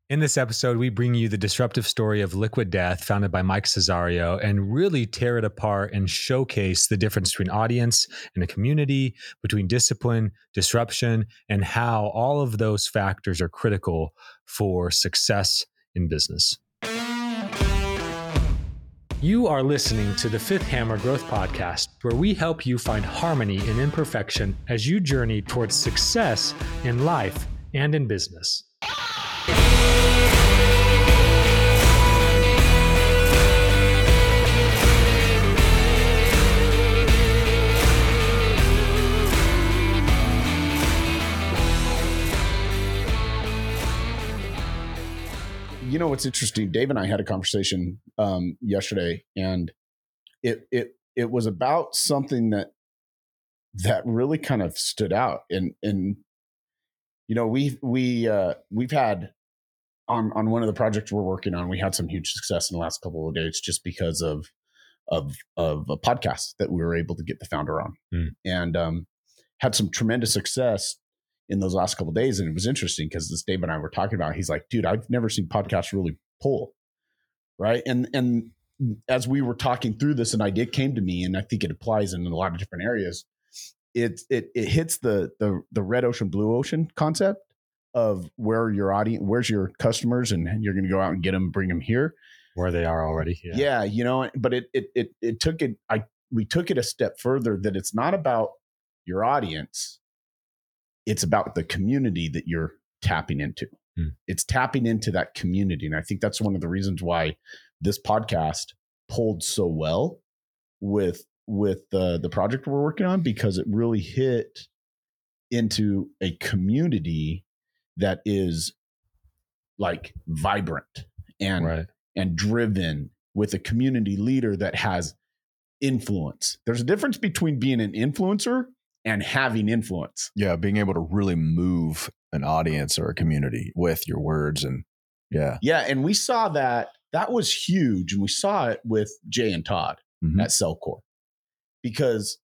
In this episode, we bring you the disruptive story of Liquid Death, founded by Mike Cesario, and really tear it apart and showcase the difference between audience and a community, between discipline, disruption, and how all of those factors are critical for success in business. You are listening to the Fifth Hammer Growth Podcast, where we help you find harmony in imperfection as you journey towards success in life and in business. You know what's interesting? Dave and I had a conversation yesterday, and it was about something that really kind of stood out. And you know, we've had on one of the projects we're working on, we had some huge success in the last couple of days just because of a podcast that we were able to get the founder on, and had some tremendous success in those last couple of days. And it was interesting because this Dave and I were talking about, he's like, dude, I've never seen podcasts really pull. Right. And as we were talking through this, an idea came to me, and I think it applies in a lot of different areas. It hits the red ocean, blue ocean concept of where your audience, where's your customers, and you're going to go out and get them, bring them here Where they are already. Yeah. You know, but we took it a step further, that it's not about your audience. It's about the community that you're tapping into. It's tapping into that community. And I think that's one of the reasons why this podcast pulled so well with the project we're working on, because it really hit into a community that is like vibrant and driven, with a community leader that has influence. There's a difference between being an influencer and having influence. Yeah, being able to really move an audience or a community with your words. And yeah. And we saw that was huge. And we saw it with Jay and Todd at Cellcore, because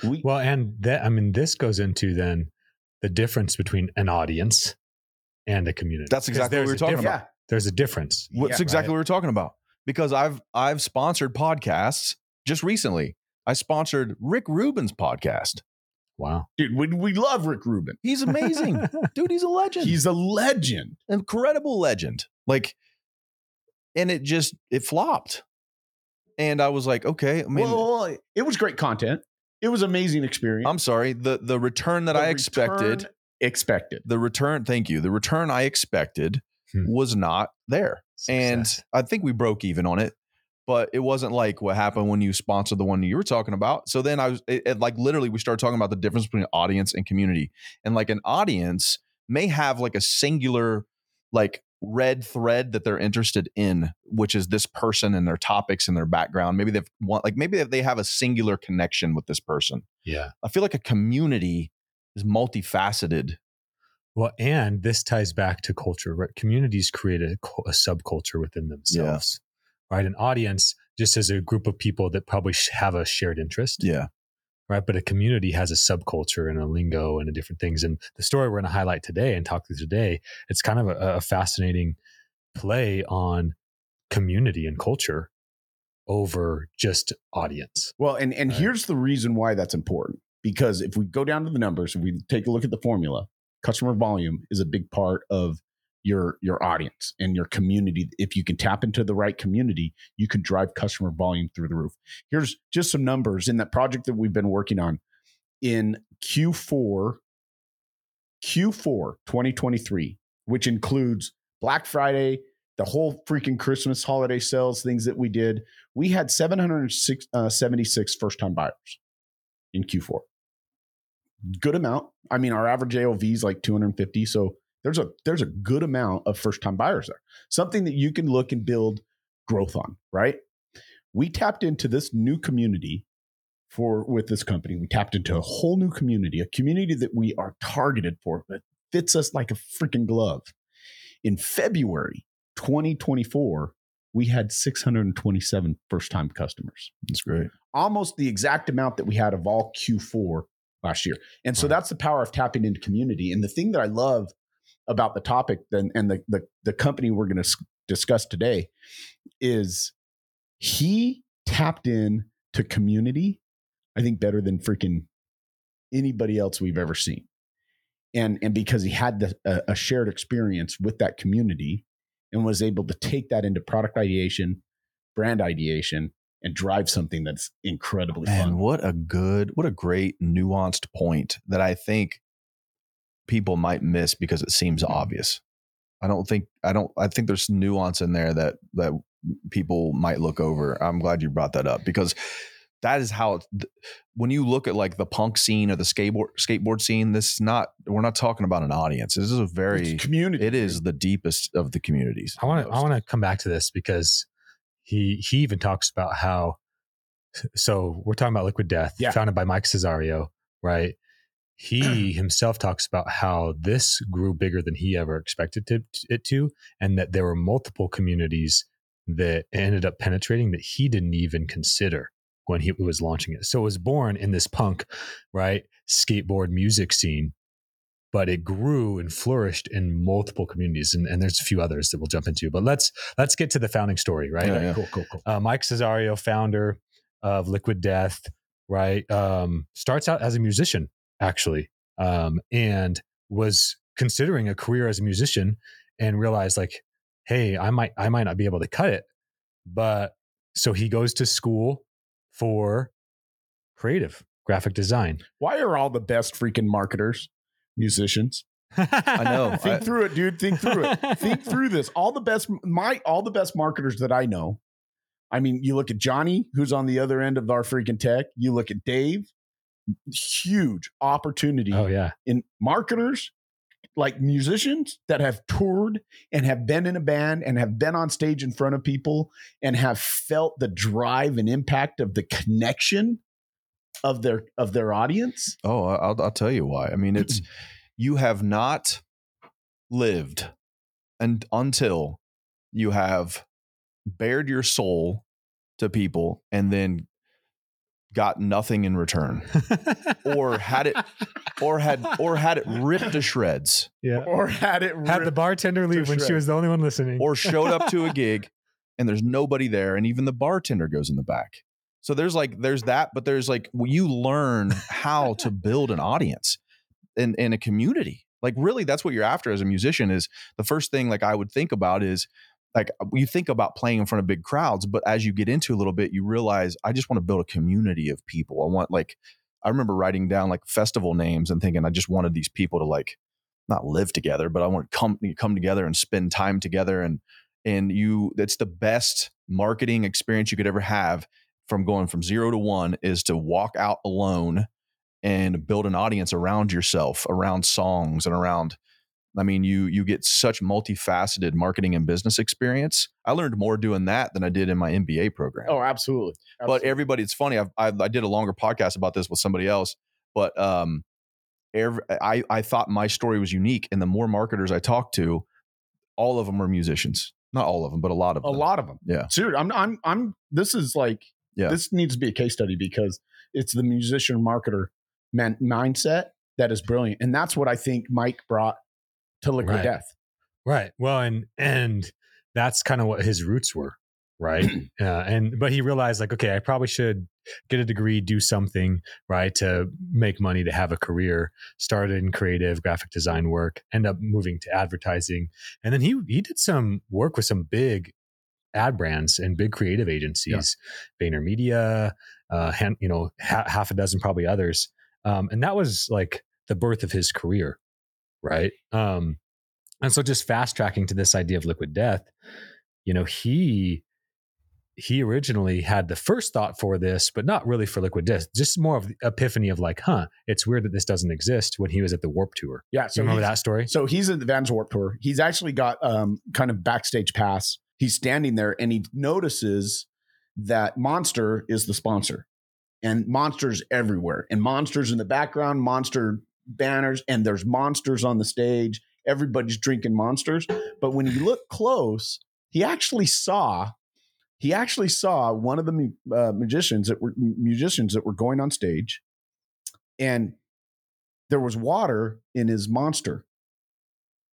this goes into then the difference between an audience and a community. That's exactly what we were talking about. There's a difference. That's exactly what we were talking about, because I've sponsored podcasts just recently. I sponsored Rick Rubin's podcast. Wow. Dude, we love Rick Rubin. He's amazing. Dude, he's a legend. He's a legend. Incredible legend. Like, and it flopped. And I was like, okay. I mean, well, it was great content. It was amazing experience. I'm sorry. The return that I expected. The return, thank you. The return I expected was not there. Success. And I think we broke even on it. But it wasn't like what happened when you sponsored the one you were talking about. So then literally we started talking about the difference between audience and community. And like an audience may have like a singular like red thread that they're interested in, which is this person and their topics and their background. Maybe they have a singular connection with this person. Yeah. I feel like a community is multifaceted. Well, and this ties back to culture, right? Communities create a subculture within themselves. Right. An audience just as a group of people that probably have a shared interest. Yeah. Right. But a community has a subculture and a lingo and different things. And the story we're going to highlight today and talk through today, it's kind of a fascinating play on community and culture over just audience. Well, and here's the reason why that's important. Because if we go down to the numbers, if we take a look at the formula, customer volume is a big part of your audience and your community. If you can tap into the right community, you can drive customer volume through the roof. Here's just some numbers in that project that we've been working on. In Q4 2023, which includes Black Friday, the whole freaking Christmas holiday sales, things that we did, we had 776 first-time buyers in Q4. Good amount. I mean, our average AOV is like 250. So there's a good amount of first-time buyers there. Something that you can look and build growth on, right? We tapped into this new community with this company. We tapped into a whole new community, a community that we are targeted for, that fits us like a freaking glove. In February 2024, we had 627 first-time customers. That's great. Almost the exact amount that we had of all Q4 last year. And so that's the power of tapping into community. And the thing that I love about the topic then and the company we're going to discuss today is he tapped in to community, I think, better than freaking anybody else we've ever seen. And because he had a shared experience with that community and was able to take that into product ideation, brand ideation, and drive something that's incredibly fun. And what a great nuanced point that I think people might miss because it seems obvious. I think there's nuance in there that people might look over. I'm glad you brought that up because that is how, when you look at like the punk scene or the skateboard scene, we're not talking about an audience. This is it's community. It is the deepest of the communities. I want to come back to this because he even talks about how, so we're talking about Liquid Death, founded by Mike Cesario, right? He himself talks about how this grew bigger than he ever expected it to, and that there were multiple communities that ended up penetrating that he didn't even consider when he was launching it. So it was born in this punk, right, skateboard music scene, but it grew and flourished in multiple communities. And there's a few others that we'll jump into, but let's get to the founding story, right? Yeah. Cool. Mike Cesario, founder of Liquid Death, right? Starts out as a musician, actually, and was considering a career as a musician and realized like, hey, I might not be able to cut it. But so he goes to school for creative graphic design. Why are all the best freaking marketers musicians? I know. Think through it, dude. Think through it. Think through this. All the best marketers that I know. I mean, you look at Johnny, who's on the other end of our freaking tech. You look at Dave, huge opportunity. Oh yeah. In marketers, like musicians that have toured and have been in a band and have been on stage in front of people and have felt the drive and impact of the connection of their audience. Oh, I'll tell you why. I mean, it's you have not lived until you have bared your soul to people and then got nothing in return, or had it ripped to shreds, or had the bartender leave when she was the only one listening, or showed up to a gig and there's nobody there, and even the bartender goes in the back. So there's that, but there's like you learn how to build an audience in a community. Like really, that's what you're after as a musician. Is the first thing like I would think about is. Like you think about playing in front of big crowds, but as you get into a little bit, you realize I just want to build a community of people. I remember writing down like festival names and thinking I just wanted these people to like not live together, but I want to come together and spend time together. And it's the best marketing experience you could ever have from going from 0 to 1 is to walk out alone and build an audience around yourself, around songs and around. I mean, you get such multifaceted marketing and business experience. I learned more doing that than I did in my MBA program. Oh, absolutely. But everybody, it's funny. I did a longer podcast about this with somebody else, but I thought my story was unique. And the more marketers I talked to, all of them were musicians. Not all of them, but a lot of them. A lot of them. Yeah. Seriously, this is like, this needs to be a case study because it's the musician marketer mindset that is brilliant. And that's what I think Mike brought to Liquid Death. Right. Well, and that's kind of what his roots were. Right. But he realized like, okay, I probably should get a degree, do something, right, to make money, to have a career. Started in creative graphic design work, end up moving to advertising. And then he did some work with some big ad brands and big creative agencies, VaynerMedia, half a dozen, probably others. And that was like the birth of his career. Right. And so just fast tracking to this idea of Liquid Death, he originally had the first thought for this, but not really for Liquid Death, just more of the epiphany of like, it's weird that this doesn't exist when he was at the Warped Tour. Yeah. So you remember that story? So he's at the Vans Warped Tour. He's actually got kind of backstage pass. He's standing there and he notices that Monster is the sponsor and Monster's everywhere and Monster's in the background, Monster banners, and there's Monsters on the stage. Everybody's drinking Monsters. But when you look close, he actually saw one of the musicians that were going on stage, and there was water in his Monster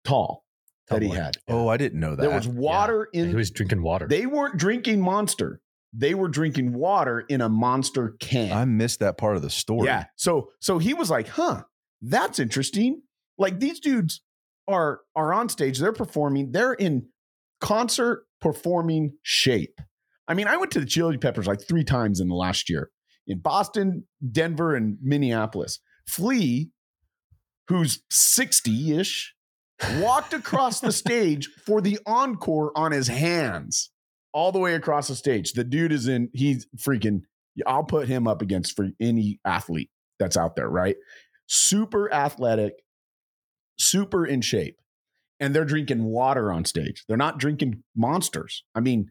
tall that he boy. had. Oh, I didn't know that. There was water He in. was drinking water. They weren't drinking Monster. They were drinking water in a Monster can. I missed that part of the story. Yeah. So he was like, huh, that's interesting. Like these dudes are on stage, they're performing, they're in concert performing shape. I mean, I went to the Chili Peppers like 3 times in the last year in Boston, Denver, and Minneapolis. Flea, who's 60-ish, walked across the stage for the encore on his hands all the way across the stage. The dude he's freaking, I'll put him up against for any athlete that's out there, right? Super athletic, super in shape. And they're drinking water on stage. They're not drinking Monsters. I mean,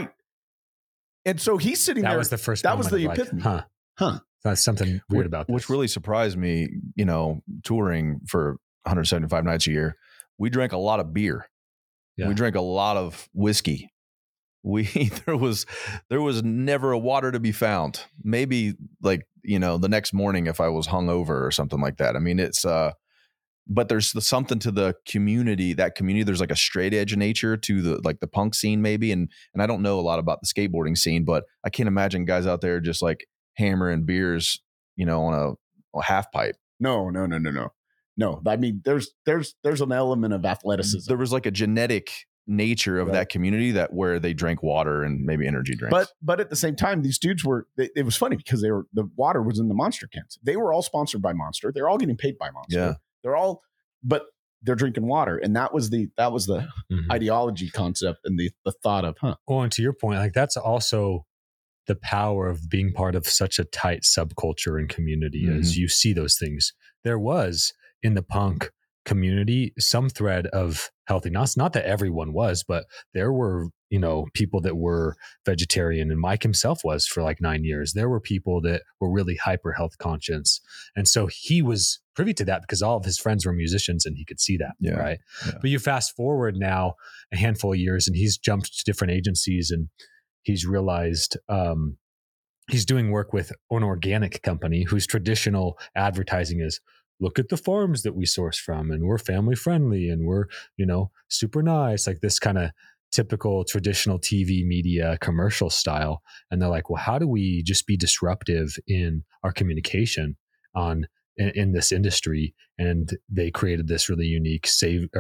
and so he's sitting there. That was the first. That was the like, epiphany. Huh. That's something weird about this. Which really surprised me, touring for 175 nights a year. We drank a lot of beer. Yeah. We drank a lot of whiskey. There was never a water to be found. Maybe like, the next morning if I was hungover or something like that. I mean, it's but there's something to the community, there's like a straight edge nature to the punk scene maybe. And I don't know a lot about the skateboarding scene, but I can't imagine guys out there just like hammering beers, on a half pipe. No. I mean, there's an element of athleticism. There was like a genetic nature of that community where they drank water and maybe energy drinks. But at the same time, these dudes it was funny because the water was in the Monster cans. They were all sponsored by Monster. They're all getting paid by Monster. Yeah. But they're drinking water. And that was the ideology concept and the thought of, Well, and to your point, like that's also the power of being part of such a tight subculture and community as you see those things. There was in the punk community some thread of healthiness. Not that everyone was, but there were, people that were vegetarian, and Mike himself was for like 9 years. There were people that were really hyper health conscious. And so he was privy to that because all of his friends were musicians and he could see that. Yeah. Right. Yeah. But you fast forward now a handful of years and he's jumped to different agencies and he's realized he's doing work with an organic company whose traditional advertising is, look at the farms that we source from and we're family friendly and we're, super nice, like this kind of typical traditional TV media commercial style. And they're like, well, how do we just be disruptive in our communication in this industry? And they created this really unique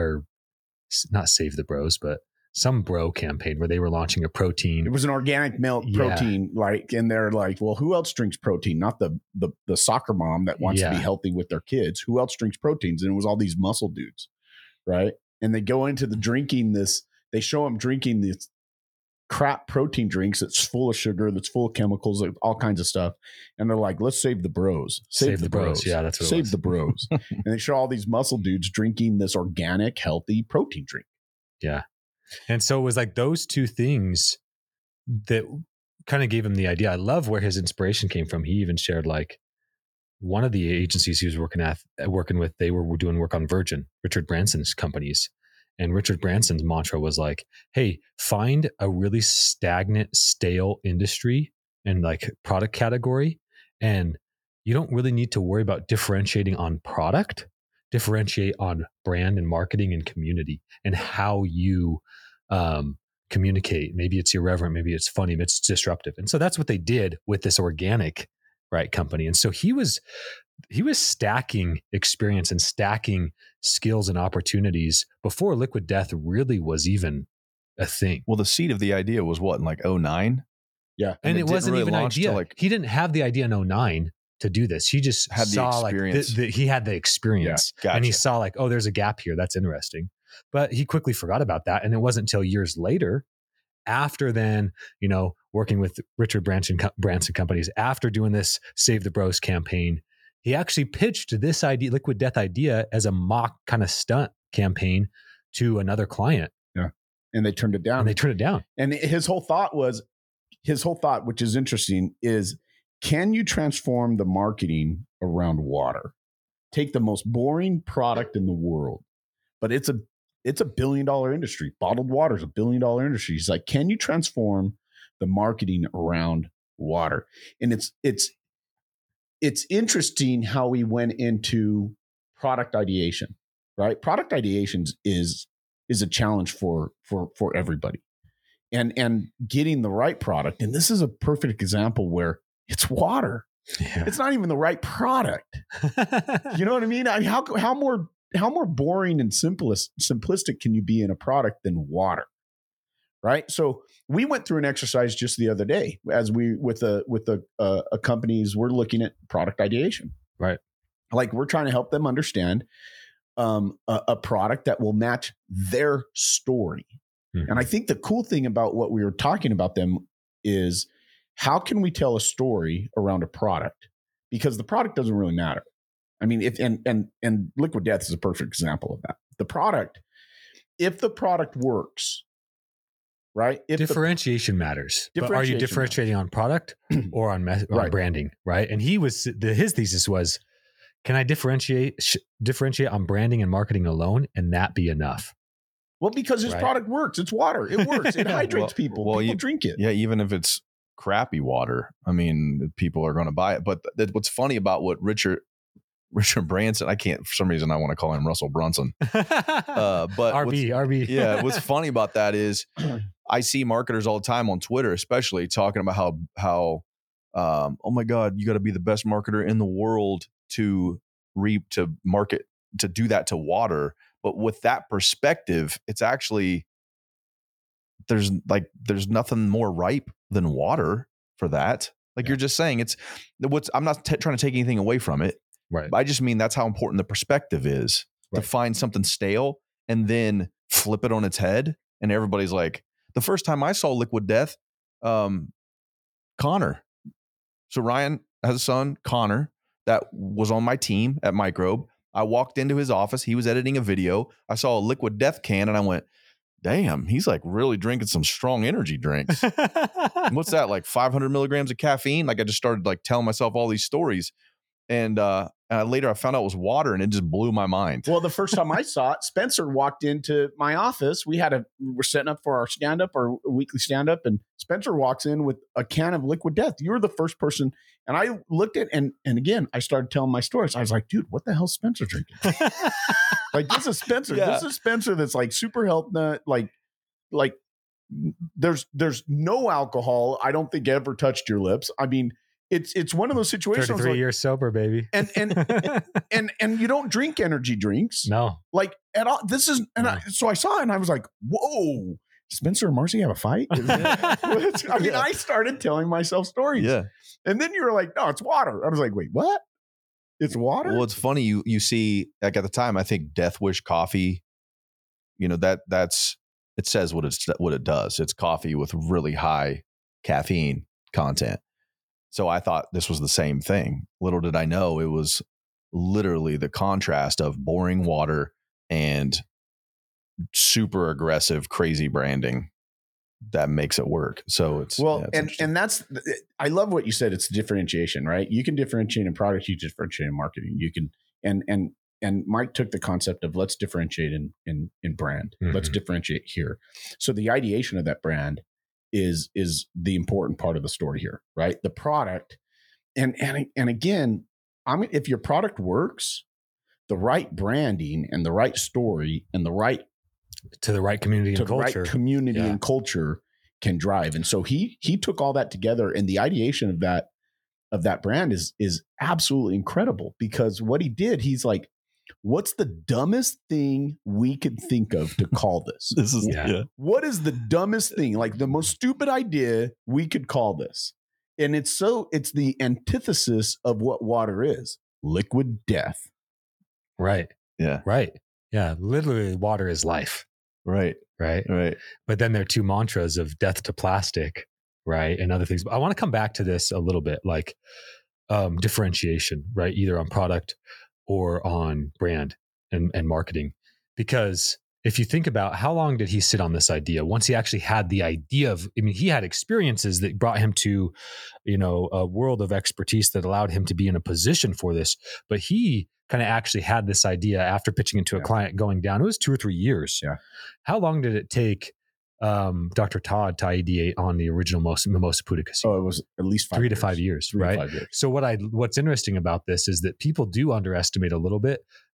not Save the Bros, but some bro campaign where they were launching a protein. it was an organic milk protein, right? And they're like, well, who else drinks protein? Not the soccer mom that wants to be healthy with their kids. Who else drinks proteins? And it was all these muscle dudes, right? And they go into the drinking this, they show them drinking this crap protein drinks that's full of sugar, that's full of chemicals, all kinds of stuff. And they're like, let's save the bros. Save the bros. Yeah, that's what Save it was. the bros. And they show all these muscle dudes drinking this organic, healthy protein drink. Yeah. And so it was like those two things that kind of gave him the idea. I love where his inspiration came from. He even shared like one of the agencies he was working with, they were doing work on Virgin, Richard Branson's companies. And Richard Branson's mantra was like, hey, find a really stagnant, stale industry and like product category. And you don't really need to worry about differentiating on product, differentiate on brand and marketing and community and how you communicate. Maybe it's irreverent, maybe it's funny, maybe it's disruptive. And so that's what they did with this organic, right, company. And so he was stacking experience and stacking skills and opportunities before Liquid Death really was even a thing. Well, the seed of the idea was what, in like 2009? Yeah. And it wasn't really even an idea. He didn't have the idea in 2009 to do this. He just had the experience. He had the experience. Yeah, gotcha. And he saw like, oh, there's a gap here. That's interesting. But he quickly forgot about that. And it wasn't until years later, after then, working with Richard Branson companies, after doing this Save the Bros campaign, he actually pitched this idea, Liquid Death idea, as a mock kind of stunt campaign to another client. Yeah. And they turned it down. And his whole thought, which is interesting, is can you transform the marketing around water? Take the most boring product in the world, but it's a $1 billion industry. Bottled water is $1 billion industry. He's like, can you transform the marketing around water? And it's interesting how we went into product ideation, right? Product ideations is a challenge for everybody. And getting the right product. And this is a perfect example where it's water. Yeah. It's not even the right product. You know what I mean? How more boring and simplistic can you be in a product than water? Right. So we went through an exercise just the other day as we with the companies, we're looking at product ideation. Right. Like we're trying to help them understand a product that will match their story. Mm-hmm. And I think the cool thing about what we were talking about them is how can we tell a story around a product? Because the product doesn't really matter. I mean, and Liquid Death is a perfect example of that. The product, if the product works, right? If differentiation matters. But are you differentiating on product or on branding, right? And his thesis was, can I differentiate on branding and marketing alone and that be enough? Well, because his product works. It's water. It works. It hydrates people. People drink it. Yeah, even if it's crappy water, I mean, people are going to buy it. But what's funny about what Richard Branson, I can't, for some reason I want to call him Russell Brunson. But RB. Yeah, what's funny about that is I see marketers all the time on Twitter, especially talking about how oh my God, you got to be the best marketer in the world to market, to do that to water. But with that perspective, it's actually, there's nothing more ripe than water for that. Like you're just saying, I'm not trying to take anything away from it. Right. But I just mean that's how important the perspective is to find something stale and then flip it on its head. And everybody's like, the first time I saw Liquid Death, Connor. So Ryan has a son, Connor, that was on my team at Microbe. I walked into his office. He was editing a video. I saw a Liquid Death can and I went, damn, he's like really drinking some strong energy drinks. What's that? Like 500 milligrams of caffeine? Like I just started like telling myself all these stories. And later I found out it was water and it just blew my mind. Well, the first time I saw it, Spencer walked into my office. We're setting up for our stand-up, our weekly stand-up, and Spencer walks in with a can of Liquid Death. You were the first person. And I looked at and again, I started telling my stories. I was like, dude, what the hell's Spencer drinking? Like, this is Spencer. Yeah. This is Spencer that's like super health nut, like there's no alcohol. I don't think ever touched your lips. I mean, it's one of those situations. 33 years sober, baby. And you don't drink energy drinks. No. Like at all. This is, and no. So I saw it and I was like, whoa, Spencer and Marcy have a fight? I mean, I started telling myself stories. Yeah. And then you were like, no, it's water. I was like, wait, what? It's water? Well, it's funny. You see, like at the time, I think Death Wish coffee, it says what it does. It's coffee with really high caffeine content. So I thought this was the same thing. Little did I know it was literally the contrast of boring water and super aggressive, crazy branding that makes it work. So it's and that's, I love what you said. It's differentiation, right? You can differentiate in product, you differentiate in marketing. You can, and Mike took the concept of let's differentiate in brand. Mm-hmm. Let's differentiate here. So the ideation of that brand is the important part of the story here, right? The product. And again, I mean, if your product works, the right branding and the right story and the right to the right community and culture, and culture can drive. And so he took all that together, and the ideation of that brand is absolutely incredible, because what he did, he's like, what's the dumbest thing we could think of to call this? What is the dumbest thing? Like the most stupid idea we could call this. And it's the antithesis of what water is. Liquid death. Right. Yeah. Right. Yeah. Literally water is life. Right. Right. Right. But then there are two mantras of death to plastic, right? And other things. But I want to come back to this a little bit, like differentiation, right? Either on product or on brand and marketing. Because if you think about how long did he sit on this idea, once he actually had the idea of, I mean, he had experiences that brought him to, a world of expertise that allowed him to be in a position for this. But he kind of actually had this idea after pitching it to a client going down. It was 2 or 3 years. Yeah. How long did it take Dr. Todd to ideate on the original Mimosa Puttacasino? Oh, it was at least 3 to 5 years, right? 5 years. So what's interesting about this is that people do underestimate a little bit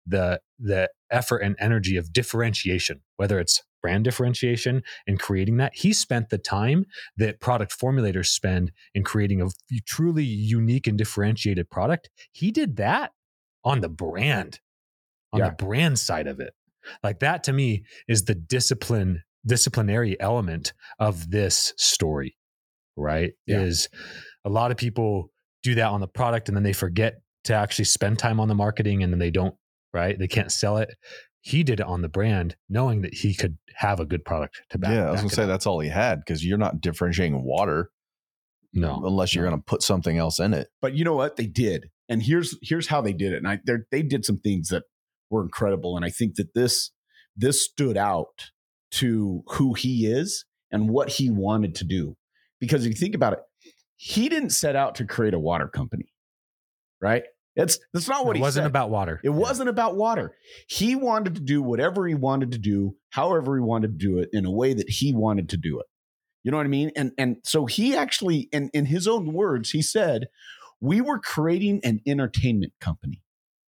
the effort and energy of differentiation, whether it's brand differentiation and creating that. He spent the time that product formulators spend in creating a truly unique and differentiated product. He did that on the brand, the brand side of it. Like that to me is the disciplinary element of this story, right? Yeah. Is a lot of people do that on the product and then they forget to actually spend time on the marketing, and then they don't, right? They can't sell it. He did it on the brand, knowing that he could have a good product to back. Yeah, I was back gonna it say up. that's all he had, because you're not differentiating water, No, unless you're gonna put something else in it. But you know what they did, and here's how they did it. And they did some things that were incredible, and I think that this stood out to who he is and what he wanted to do. Because if you think about it, he didn't set out to create a water company, right? That's not what it he wasn't said. about water. It wasn't about water. He wanted to do whatever he wanted to do, however he wanted to do it, in a way that he wanted to do it. You know what I mean? And so he actually, in his own words, he said, we were creating an entertainment company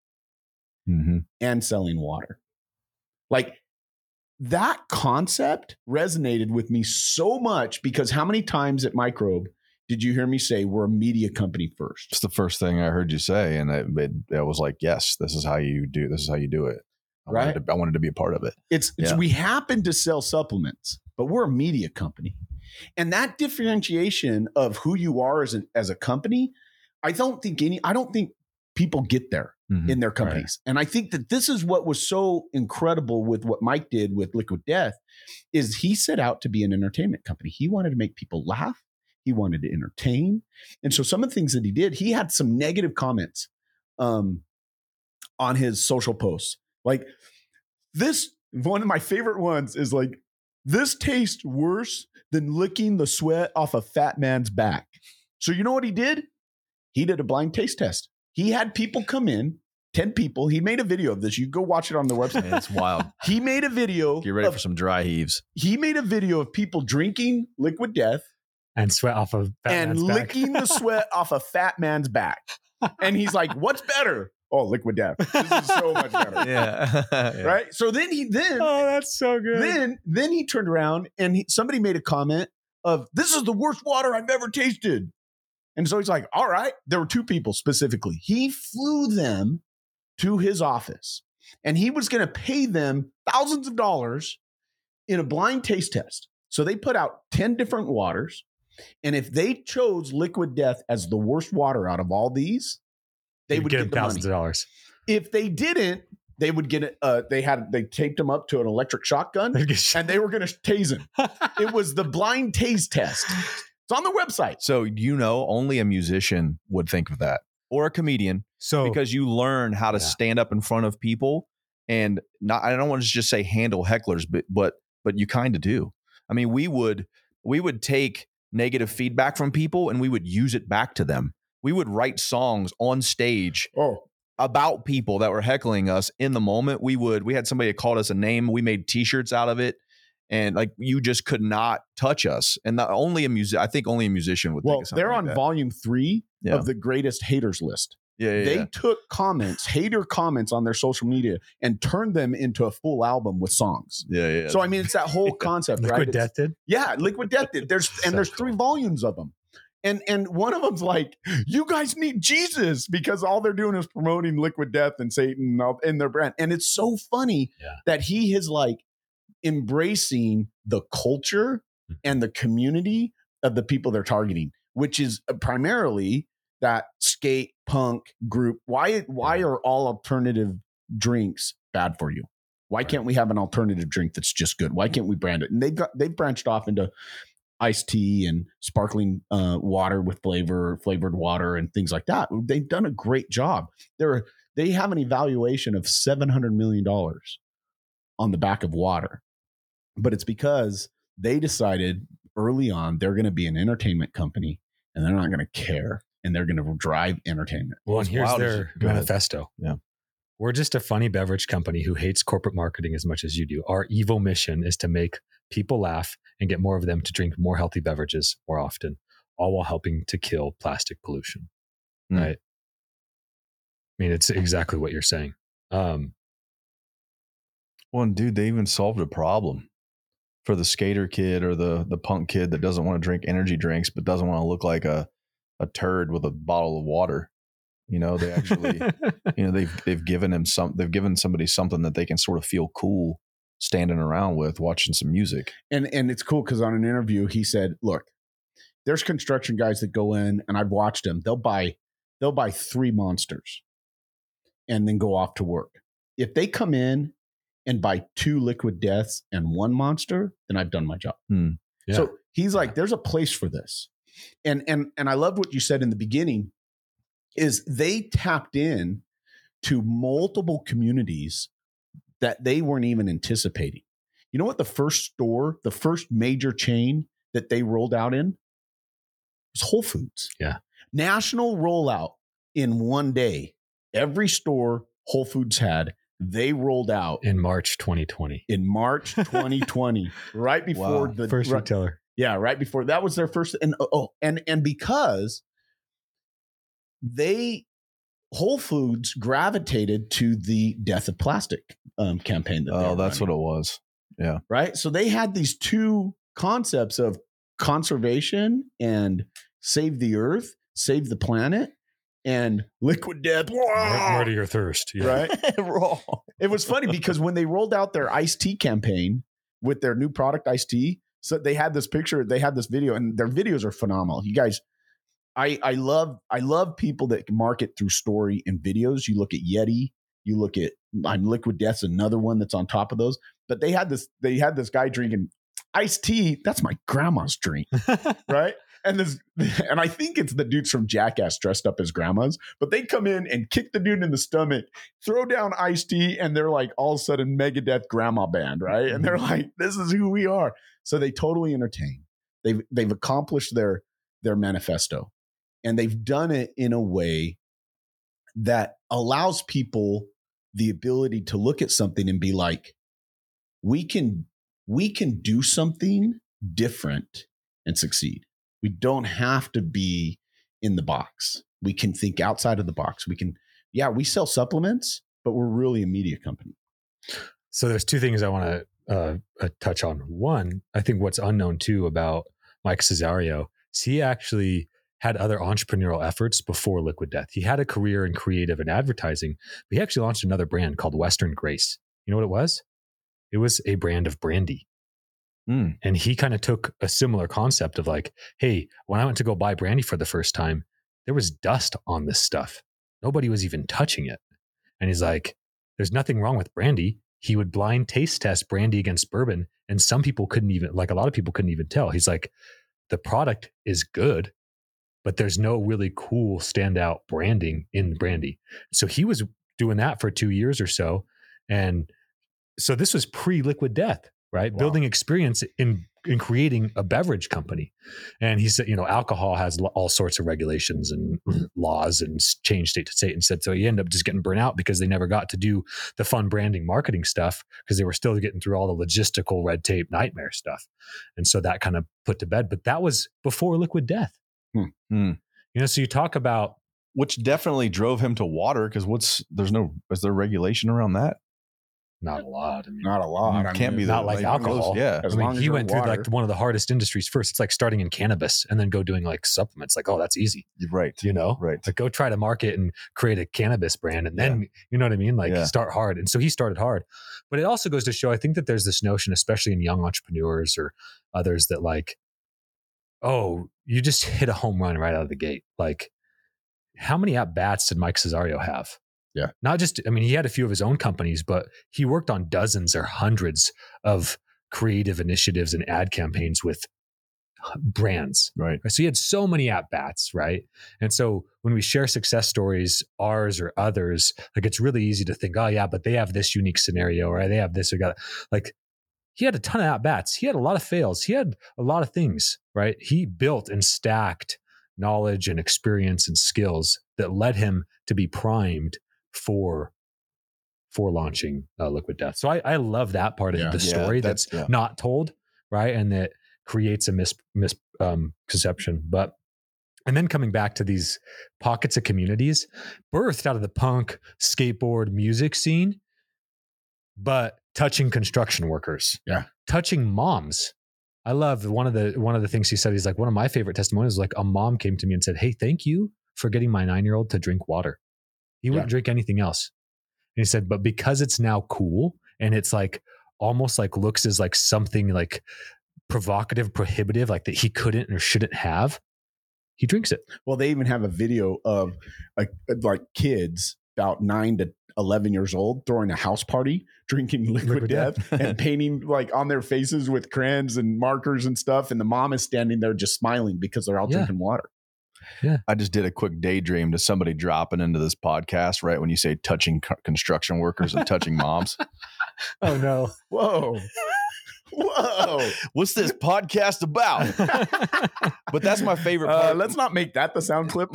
and selling water. Like, that concept resonated with me so much, because how many times at Microbe did you hear me say we're a media company first? It's the first thing I heard you say, and I was like, yes, this is how you do. This is how you do it. I wanted to be a part of it. It's we happen to sell supplements, but we're a media company, and that differentiation of who you are as a company, I don't think people get there in their companies. Right. And I think that this is what was so incredible with what Mike did with Liquid Death, is he set out to be an entertainment company. He wanted to make people laugh. He wanted to entertain. And so some of the things that he did, he had some negative comments on his social posts. Like this, one of my favorite ones is like, this tastes worse than licking the sweat off a fat man's back. So you know what he did? He did a blind taste test. He had people come in, 10 people. He made a video of this. You go watch it on the website. Man, it's wild. He made a video. Get ready for some dry heaves. He made a video of people drinking Liquid Death and sweat off of and licking the sweat off a fat man's back. And he's like, what's better? Oh, Liquid Death. This is so much better. Yeah. Right. So then oh, that's so good. Then he turned around and somebody made a comment of, this is the worst water I've ever tasted. And so he's like, all right. There were 2 people specifically. He flew them to his office, and he was going to pay them thousands of dollars in a blind taste test. So they put out 10 different waters. And if they chose Liquid Death as the worst water out of all these, they would get the thousands of dollars. If they didn't, they would get it. They taped him up to an electric shotgun, and they were going to tase him. It was the blind tase test. It's on the website. So, only a musician would think of that, or a comedian. So, because you learn how to stand up in front of people and not, I don't want to just say handle hecklers, but you kind of do. I mean, we would take negative feedback from people and we would use it back to them. We would write songs on stage about people that were heckling us in the moment. We had somebody that called us a name. We made t-shirts out of it. And like, you just could not touch us. And I think only a musician would think of something they're on like that. volume 3 of the greatest haters list. They took hater comments on their social media and turned them into a full album with songs. Yeah. So, I mean, it's that whole concept, right? Liquid Death did? Yeah, Liquid Death did. There's 3 volumes of them. And one of them's like, you guys need Jesus, because all they're doing is promoting Liquid Death and Satan in their brand. And it's so funny that he is like embracing the culture and the community of the people they're targeting, which is primarily that skate punk group. Why are all alternative drinks bad for you? Why can't we have an alternative drink that's just good? Why can't we brand it? And they've branched off into iced tea and sparkling water with flavored water and things like that. They've done a great job. They have an evaluation of $700 million on the back of water, but it's because they decided early on they're going to be an entertainment company and they're not going to care, and they're going to drive entertainment. Well, and here's their manifesto. Yeah. We're just a funny beverage company who hates corporate marketing as much as you do. Our evil mission is to make people laugh and get more of them to drink more healthy beverages more often, all while helping to kill plastic pollution. Right? I mean, it's exactly what you're saying. Well, and dude, they even solved a problem for the skater kid or the punk kid that doesn't want to drink energy drinks but doesn't want to look like a turd with a bottle of water. You know, they actually, you know, they've given somebody something that they can sort of feel cool standing around with, watching some music. And it's cool because on an interview he said, look, there's construction guys that go in, and I've watched them. They'll buy 3 Monsters and then go off to work. If they come in and buy 2 Liquid Deaths and 1 Monster, then I've done my job. Yeah. So he's like, there's a place for this. And I loved what you said in the beginning is they tapped in to multiple communities that they weren't even anticipating. You know what the first major chain that they rolled out in was Whole Foods. Yeah. National rollout in one day. Every store Whole Foods had, they rolled out in March 2020. In March 2020, right before the first retailer. Yeah, right before that was their first. And because Whole Foods gravitated to the Death of Plastic campaign. That's what it was. Yeah. Right. So they had these 2 concepts of conservation and save the earth, save the planet, and Liquid Death. Murder your thirst. Yeah. Right. It was funny because when they rolled out their iced tea campaign with their new product, iced tea, so they had this picture, they had this video, and their videos are phenomenal. You guys, I love people that market through story and videos. You look at Yeti, you look at Liquid Death's another one that's on top of those. But they had this guy drinking iced tea. That's my grandma's drink, right? And I think it's the dudes from Jackass dressed up as grandmas, but they come in and kick the dude in the stomach, throw down iced tea, and they're like all of a sudden Megadeth grandma band, right? And they're like, this is who we are. So they totally entertain. They've accomplished their manifesto, and they've done it in a way that allows people the ability to look at something and be like, we can do something different and succeed. We don't have to be in the box. We can think outside of the box. We sell supplements, but we're really a media company. So there's 2 things I want to touch on. One, I think what's unknown too about Mike Cesario is he actually had other entrepreneurial efforts before Liquid Death. He had a career in creative and advertising, but he actually launched another brand called Western Grace. You know what it was? It was a brand of brandy. And he kind of took a similar concept of like, hey, when I went to go buy brandy for the first time, there was dust on this stuff. Nobody was even touching it. And he's like, there's nothing wrong with brandy. He would blind taste test brandy against bourbon. And some people couldn't even, like a lot of people couldn't even tell. He's like, the product is good, but there's no really cool standout branding in brandy. So he was doing that for 2 years or so. And so this was pre-Liquid Death, right? Wow. Building experience in creating a beverage company. And he said, alcohol has all sorts of regulations and laws and change state to state. And said, so you end up just getting burnt out because they never got to do the fun branding marketing stuff because they were still getting through all the logistical red tape nightmare stuff. And so that kind of put to bed, but that was before Liquid Death. So you talk about, which definitely drove him to water. Cause is there regulation around that? Not a lot. Not a lot. Can't be not like alcohol. Yeah. He went through like one of the hardest industries first. It's like starting in cannabis and then go doing like supplements. Like, oh, that's easy. Right. Right. Like go try to market and create a cannabis brand. And then, you know what I mean? Like start hard. And so he started hard. But it also goes to show, I think that there's this notion, especially in young entrepreneurs or others, that like, oh, you just hit a home run right out of the gate. Like, how many at-bats did Mike Cesario have? Yeah. Not just, he had a few of his own companies, but he worked on dozens or hundreds of creative initiatives and ad campaigns with brands. Right. So he had so many at-bats, right? And so when we share success stories, ours or others, like it's really easy to think, oh yeah, but they have this unique scenario, or they have this, or got like, he had a ton of at-bats. He had a lot of fails. He had a lot of things, right? He built and stacked knowledge and experience and skills that led him to be primed for launching Liquid Death. So I love that part of the story that's not told, right? And that creates a misconception. And then coming back to these pockets of communities birthed out of the punk, skateboard, music scene, but touching construction workers, Yeah. touching moms. I love one of the things he said. He's like, one of my favorite testimonies was like a mom came to me and said, "Hey, thank you for getting my 9-year-old to drink water. He wouldn't drink anything else." And he said, but because it's now cool and it's like almost like looks as like something like provocative, prohibitive, like that he couldn't or shouldn't have, he drinks it. Well, they even have a video of like kids about 9 to 11 years old throwing a house party, drinking liquid death and painting like on their faces with crayons and markers and stuff. And the mom is standing there just smiling because they're all drinking water. Yeah. I just did a quick daydream to somebody dropping into this podcast right when you say touching construction workers and touching moms. Oh no. Whoa. Whoa. What's this podcast about? But that's my favorite part. Let's not make that the sound clip.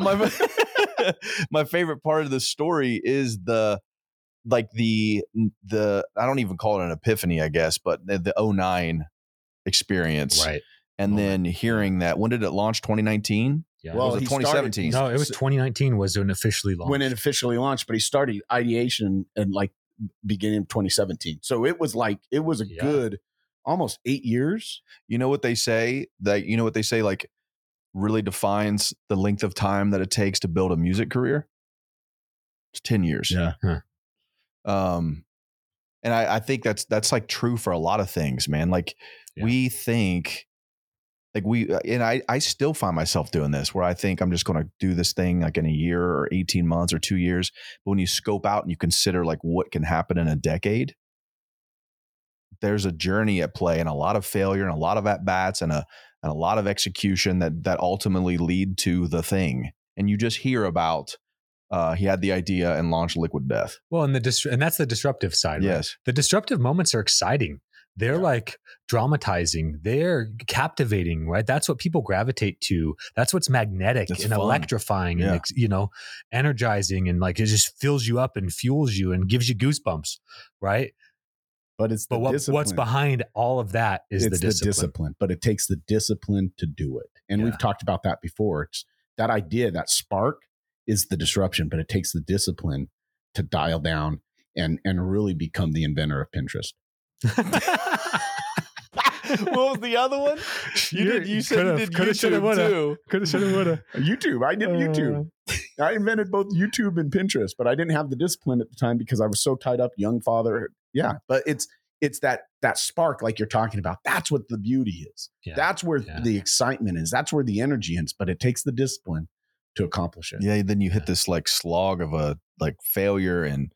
My favorite part of the story is the I don't even call it an epiphany, I guess, but the 09 experience. Right. And then hearing that, when did it launch? 2019? Yeah. Well, was it 2017? No, it was 2019 was when it officially launched. When it officially launched, but he started ideation in like beginning of 2017. So it was a good almost 8 years. You know what they say like really defines the length of time that it takes to build a music career? It's 10 years. Yeah. Huh. And I think that's like true for a lot of things, man. Like we think like I still find myself doing this where I think I'm just going to do this thing like in a year or 18 months or 2 years. But when you scope out and you consider like what can happen in a decade, there's a journey at play and a lot of failure and a lot of at-bats and a lot of execution that ultimately lead to the thing. And you just hear about he had the idea and launched Liquid Death. Well, and that's the disruptive side. Yes. Right? The disruptive moments are exciting. They're like dramatizing. They're captivating, right? That's what people gravitate to. That's what's magnetic and fun. Electrifying and, energizing. And like, it just fills you up and fuels you and gives you goosebumps, right? But it's what's behind all of that is the discipline. But it takes the discipline to do it. And we've talked about that before. It's that idea, that spark is the disruption, but it takes the discipline to dial down and really become the inventor of Pinterest. What was the other one? You said you did YouTube too. Could have, should have, would have. YouTube. I did YouTube. I invented both YouTube and Pinterest, but I didn't have the discipline at the time because I was so tied up, young father. Yeah, but it's that spark like you're talking about. That's what the beauty is. Yeah. That's where the excitement is. That's where the energy is. But it takes the discipline to accomplish it. Yeah. Then you hit this like slog of a like failure and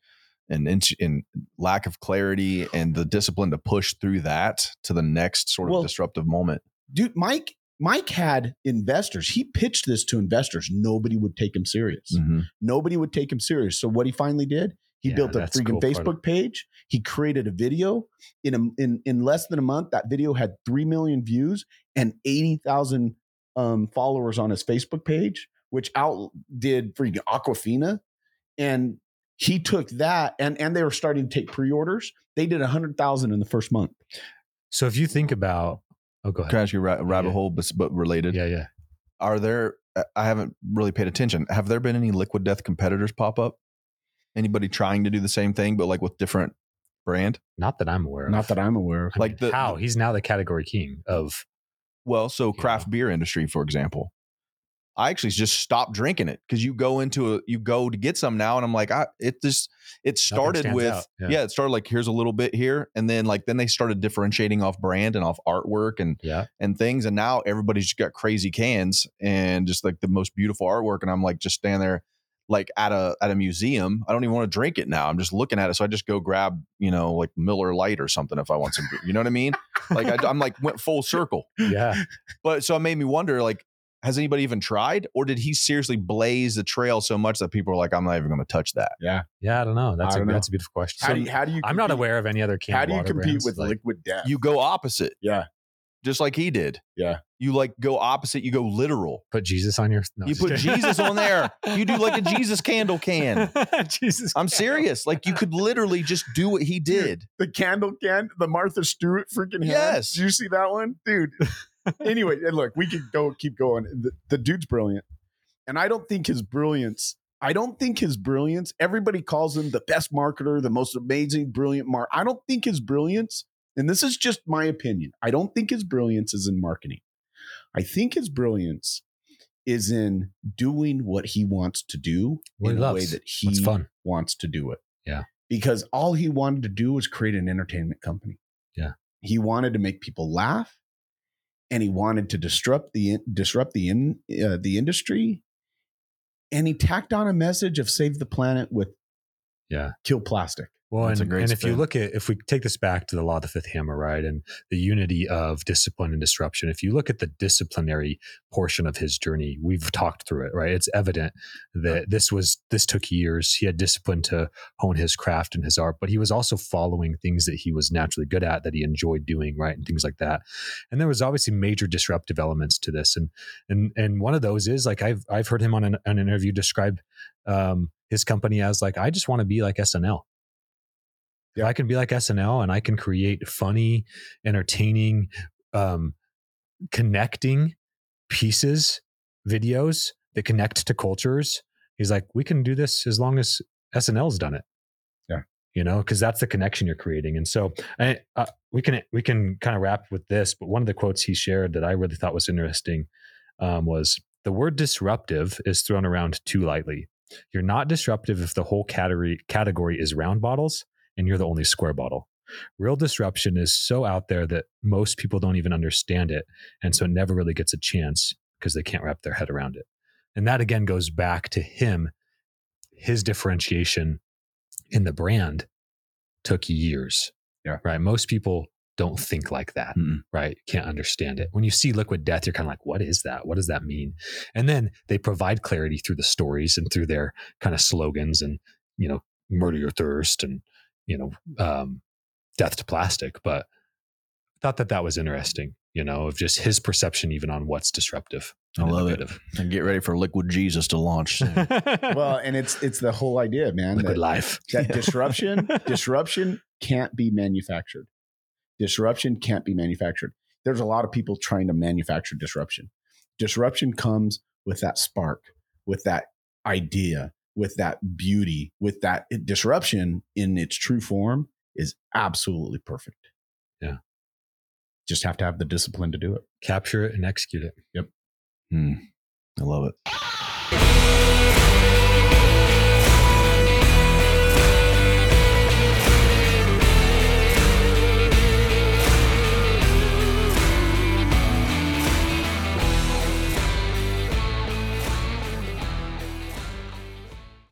lack of clarity and the discipline to push through that to the next sort of disruptive moment. Dude, Mike had investors. He pitched this to investors. Nobody would take him serious. Mm-hmm. Nobody would take him serious. So what he finally did, he built a freaking Facebook page. He created a video in less than a month. That video had 3 million views and 80,000 followers on his Facebook page, which outdid freaking Aquafina. And he took that and they were starting to take pre-orders. They did 100,000 in the first month. So if you think about, go ahead. Can I ask you a rabbit hole, but related? Yeah. Are there, I haven't really paid attention. Have there been any Liquid Death competitors pop up? Anybody trying to do the same thing, but like with different brand? Not that I'm aware of. Not that I'm aware of. Like he's now the category king of. Well, so craft beer industry, for example. I actually just stopped drinking it because you go to get some now. And I'm like, it started with, it started like, here's a little bit here. And then they started differentiating off brand and off artwork and things. And now everybody's just got crazy cans and just like the most beautiful artwork. And I'm like, just standing there like at a museum. I don't even want to drink it now. I'm just looking at it. So I just go grab, like Miller Lite or something if I want some, you know what I mean? Like I'm like went full circle. Yeah. But so it made me wonder, like, has anybody even tried, or did he seriously blaze the trail so much that people are like, I'm not even going to touch that? Yeah. I don't know. That's a beautiful question. How do you compete? I'm not aware of any other canned water. How do you compete brands with Liquid Death? You go opposite. Yeah. Just like he did. Yeah. You like go opposite. You go literal. Put Jesus on your. No, you put Jesus on there. You do like a Jesus candle can. I'm serious. Like you could literally just do what he did. Dude, the candle can, the Martha Stewart freaking hand. Yes. Did you see that one, dude? Anyway, and look, we could keep going. The dude's brilliant, and I don't think his brilliance. I don't think his brilliance, everybody calls him the best marketer, the most amazing, brilliant I don't think his brilliance, and this is just my opinion, I don't think his brilliance is in marketing. I think his brilliance is in doing what he wants to do in a way that he wants to do it. Yeah. Because all he wanted to do was create an entertainment company. Yeah. He wanted to make people laugh, and he wanted to disrupt the industry. And he tacked on a message of save the planet with kill plastic. Well, and if you look at, if we take this back to the law of the fifth hammer, right, and the unity of discipline and disruption, if you look at the disciplinary portion of his journey, we've talked through it, right? It's evident that this took years. He had discipline to hone his craft and his art, but he was also following things that he was naturally good at, that he enjoyed doing, right, and things like that. And there was obviously major disruptive elements to this, and one of those is like I've heard him on an interview describe his company as like, I just want to be like SNL. If I can be like SNL and I can create funny, entertaining, connecting pieces, videos that connect to cultures, he's like, we can do this as long as SNL's done it. Yeah. You know, because that's the connection you're creating. And so we can kind of wrap with this, but one of the quotes he shared that I really thought was interesting was, the word disruptive is thrown around too lightly. You're not disruptive if the whole category is round bottles and you're the only square bottle. Real disruption is so out there that most people don't even understand it. And so it never really gets a chance because they can't wrap their head around it. And that again goes back to him. His differentiation in the brand took years. Yeah. Right. Most people don't think like that. Right. Can't understand it. When you see Liquid Death, you're kind of like, what is that? What does that mean? And then they provide clarity through the stories and through their kind of slogans and, you know, murder your thirst and, you know, death to plastic. But I thought that was interesting, you know, of just his perception even on what's disruptive. I love it. And get ready for Liquid Jesus to launch soon. Well, and it's the whole idea, man. Liquid Life. That disruption can't be manufactured. Disruption can't be manufactured. There's a lot of people trying to manufacture disruption. Disruption comes with that spark, with that idea, with that beauty, with that disruption in its true form is absolutely perfect. Yeah. Just have to have the discipline to do it. Capture it and execute it. Yep. I love it.